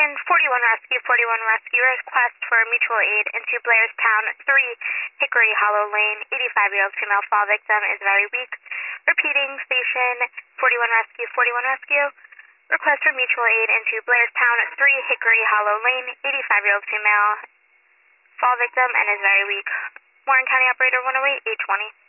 41 Rescue, request for mutual aid into Blairstown 3 Hickory Hollow Lane. 85-year-old female fall victim is very weak. Repeating, station 41 Rescue. Request for mutual aid into Blairstown 3 Hickory Hollow Lane. 85-year-old female fall victim and is very weak. Warren County Operator 108, 820.